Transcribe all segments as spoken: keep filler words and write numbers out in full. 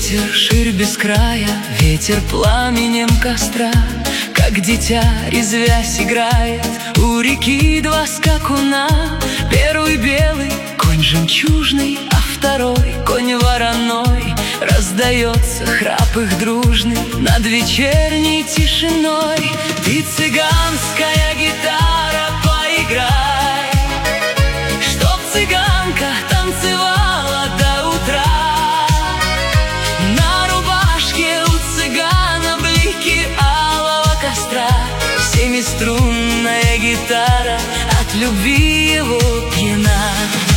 ветер, ширь без края, ветер пламенем костра, как дитя, резвясь, играет у реки два скакуна. Первый белый конь жемчужный, а второй конь вороной. Раздается храп их дружный над вечерней тишиной. Ты, цыганская гитара, поиграй, чтоб цыганка танцевала до утра. На рубашке у цыгана блики алого костра. Семиструнная гитара от любви его пьяна.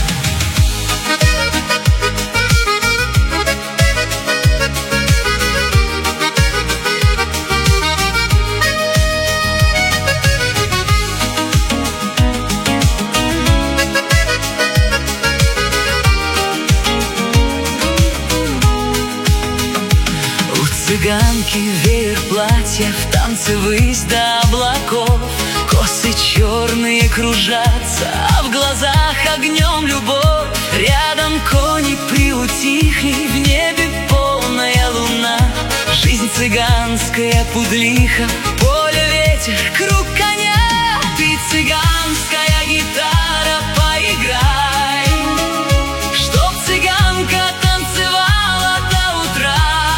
Цыганки веер платья, в танце высь до облаков. Косы черные кружатся, а в глазах огнем любовь. Рядом кони приутихли, в небе полная луна. Жизнь цыганская пудлиха, поле ветер, круг коня. Ты, цыганская гитара, поиграй, чтоб цыганка танцевала до утра.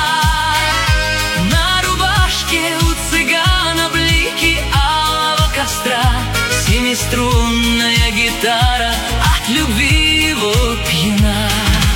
Семиструнная гитара от любви его пьяна.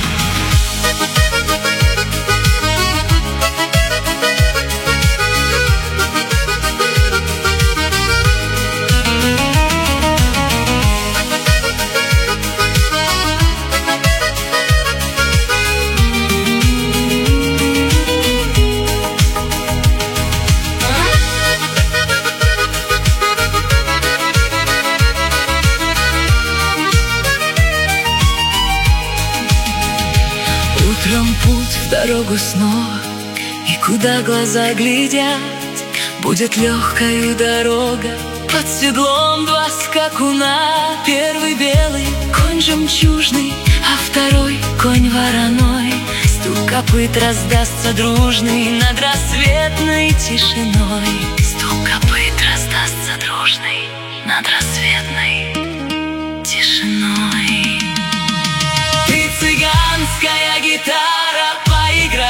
Утром путь в дорогу снова, и куда глаза глядят, будет легкою дорога, под седлом два скакуна. Первый белый конь жемчужный, а второй конь вороной. Стук копыт раздастся дружный над рассветной тишиной. Стук копыт раздастся дружный над рассветной тишиной. Ты, цыганская гитара, поиграй,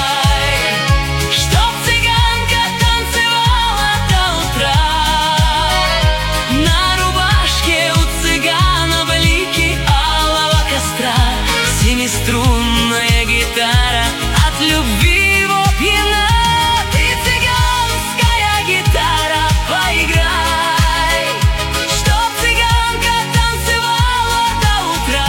чтоб цыганка танцевала до утра. На рубашке у цыгана блики алого костра. Семиструнная гитара от любви его пьяна. Ты, цыганская гитара, поиграй, чтоб цыганка танцевала до утра.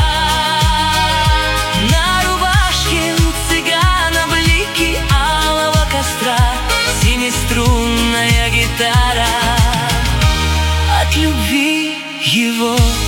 Семиструнная гитара от любви его